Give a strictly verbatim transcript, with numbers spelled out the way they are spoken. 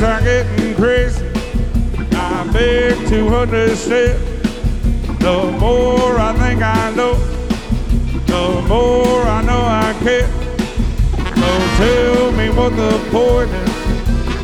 are getting crazy. I beg to understand. The more I think I know, the more I know I care. So tell me what the point is.